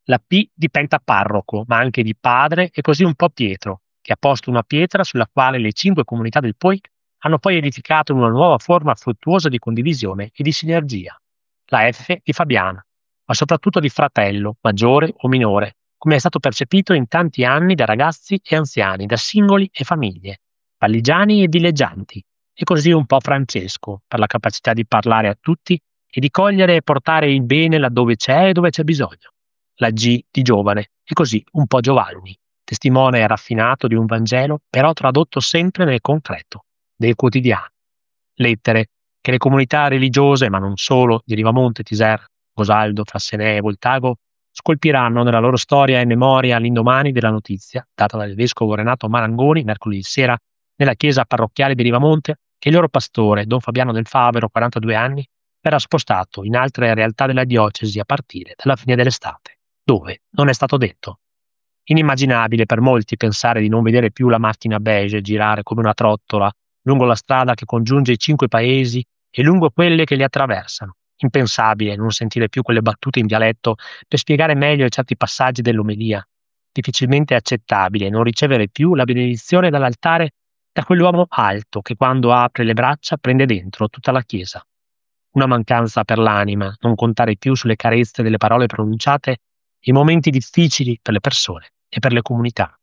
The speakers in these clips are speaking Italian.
La P di pentaparroco, ma anche di padre e così un po' Pietro, che ha posto una pietra sulla quale le 5 comunità del Poi hanno poi edificato una nuova forma fruttuosa di condivisione e di sinergia. La F di Fabiana, ma soprattutto di fratello, maggiore o minore, come è stato percepito in tanti anni da ragazzi e anziani, da singoli e famiglie, valligiani e dileggianti, e così un po' Francesco, per la capacità di parlare a tutti e di cogliere e portare il bene laddove c'è e dove c'è bisogno. La G di giovane, e così un po' Giovanni, testimone raffinato di un Vangelo, però tradotto sempre nel concreto, del quotidiano. Lettere che le comunità religiose, ma non solo, di Rivamonte, Tiser, Gosaldo, Frassenè e Voltago, scolpiranno nella loro storia e memoria all'indomani della notizia, data dal vescovo Renato Marangoni mercoledì sera nella chiesa parrocchiale di Rivamonte, che il loro pastore, Don Fabiano del Favero, 42 anni, verrà spostato in altre realtà della diocesi a partire dalla fine dell'estate. Dove? Non è stato detto. Inimmaginabile per molti pensare di non vedere più la macchina beige girare come una trottola lungo la strada che congiunge i 5 paesi e lungo quelle che li attraversano. Impensabile non sentire più quelle battute in dialetto per spiegare meglio certi passaggi dell'omelia. Difficilmente accettabile non ricevere più la benedizione dall'altare da quell'uomo alto che quando apre le braccia prende dentro tutta la chiesa. Una mancanza per l'anima, non contare più sulle carezze delle parole pronunciate in momenti difficili per le persone e per le comunità.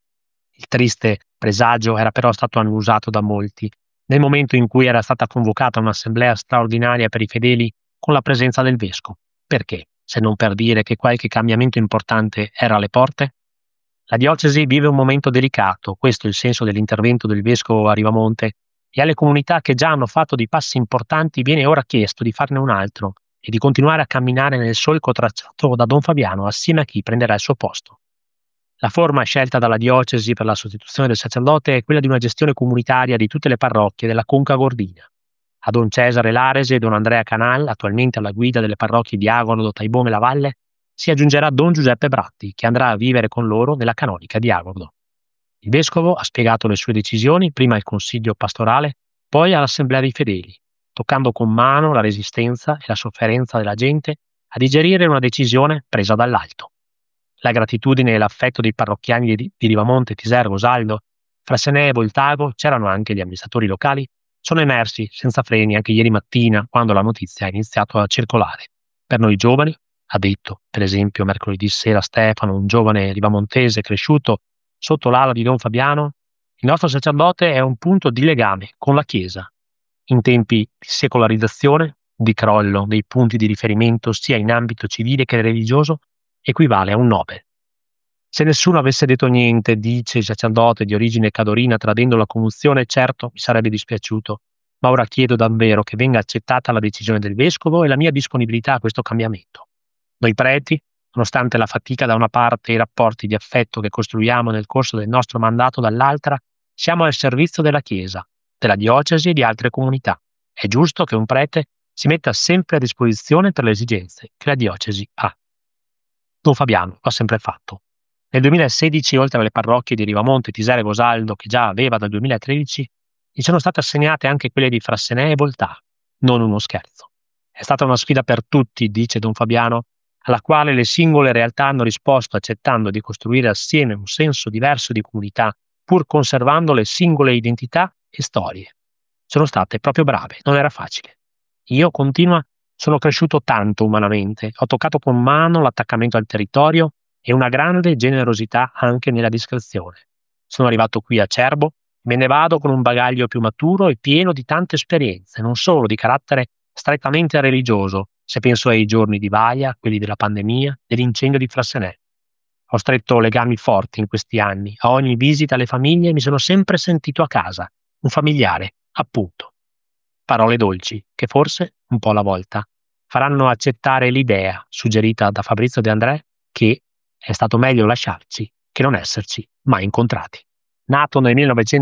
Il triste presagio era però stato annusato da molti nel momento in cui era stata convocata un'assemblea straordinaria per i fedeli con la presenza del vescovo. Perché? Se non per dire che qualche cambiamento importante era alle porte? La diocesi vive un momento delicato, questo è il senso dell'intervento del vescovo a Rivamonte, e alle comunità che già hanno fatto dei passi importanti viene ora chiesto di farne un altro e di continuare a camminare nel solco tracciato da Don Fabiano assieme a chi prenderà il suo posto. La forma scelta dalla diocesi per la sostituzione del sacerdote è quella di una gestione comunitaria di tutte le parrocchie della Conca Gordina. A Don Cesare Larese e Don Andrea Canal, attualmente alla guida delle parrocchie di Agordo, Taibone e La Valle, si aggiungerà Don Giuseppe Bratti, che andrà a vivere con loro nella canonica di Agordo. Il vescovo ha spiegato le sue decisioni prima al consiglio pastorale, poi all'assemblea dei fedeli, toccando con mano la resistenza e la sofferenza della gente a digerire una decisione presa dall'alto. La gratitudine e l'affetto dei parrocchiani di Rivamonte, Tiser, Rosaldo, Frassenè e Voltago, c'erano anche gli amministratori locali, sono emersi senza freni anche ieri mattina quando la notizia ha iniziato a circolare. Per noi giovani, ha detto per esempio mercoledì sera Stefano, un giovane rivamontese cresciuto sotto l'ala di Don Fabiano, il nostro sacerdote è un punto di legame con la Chiesa. In tempi di secolarizzazione, di crollo dei punti di riferimento sia in ambito civile che religioso, equivale a un Nobel. Se nessuno avesse detto niente, dice il sacerdote di origine cadorina tradendo la commozione, certo mi sarebbe dispiaciuto, ma ora chiedo davvero che venga accettata la decisione del vescovo e la mia disponibilità a questo cambiamento. Noi preti, nonostante la fatica da una parte e i rapporti di affetto che costruiamo nel corso del nostro mandato dall'altra, siamo al servizio della Chiesa, della diocesi e di altre comunità. È giusto che un prete si metta sempre a disposizione per le esigenze che la diocesi ha. Don Fabiano lo ha sempre fatto. Nel 2016, oltre alle parrocchie di Rivamonte, Tisere e Gosaldo, che già aveva dal 2013, gli sono state assegnate anche quelle di Frassenè e Voltago. Non uno scherzo. È stata una sfida per tutti, dice Don Fabiano, alla quale le singole realtà hanno risposto accettando di costruire assieme un senso diverso di comunità, pur conservando le singole identità e storie. Sono state proprio brave, non era facile. Io, continua, sono cresciuto tanto umanamente, ho toccato con mano l'attaccamento al territorio e una grande generosità anche nella discrezione. Sono arrivato qui a Cerbo, me ne vado con un bagaglio più maturo e pieno di tante esperienze, non solo di carattere strettamente religioso, se penso ai giorni di Vaia, quelli della pandemia, dell'incendio di Frassenè. Ho stretto legami forti in questi anni, a ogni visita alle famiglie mi sono sempre sentito a casa, un familiare, appunto. Parole dolci, che forse, un po' alla volta, faranno accettare l'idea, suggerita da Fabrizio De André, che è stato meglio lasciarci che non esserci mai incontrati. Nato nel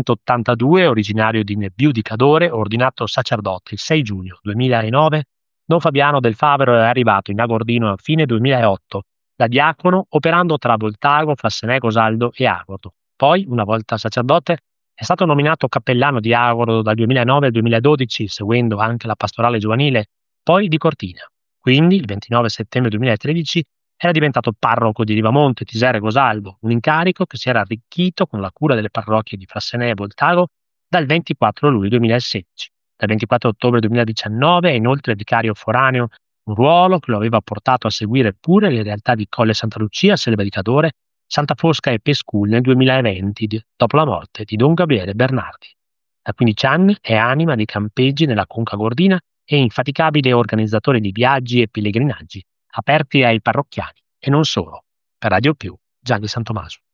1982, originario di Nebbiu di Cadore, ordinato sacerdote il 6 giugno 2009, Don Fabiano del Favero è arrivato in Agordino a fine 2008, da diacono operando tra Voltago, Frassenè, Gosaldo e Agordo. Poi, una volta sacerdote, è stato nominato cappellano di Agordo dal 2009 al 2012, seguendo anche la pastorale giovanile, poi di Cortina. Quindi, il 29 settembre 2013, Era diventato parroco di Rivamonte, Tisera e Gosalvo, un incarico che si era arricchito con la cura delle parrocchie di Frassenè e Voltago dal 24 luglio 2016. Dal 24 ottobre 2019 è inoltre vicario foraneo, un ruolo che lo aveva portato a seguire pure le realtà di Colle Santa Lucia, Selva di Cadore, Santa Fosca e Pescul nel 2020, dopo la morte di Don Gabriele Bernardi. Da 15 anni è anima dei campeggi nella Conca Gordina e infaticabile organizzatore di viaggi e pellegrinaggi aperti ai parrocchiani e non solo. Per Radio Più, Gianni Santomaso.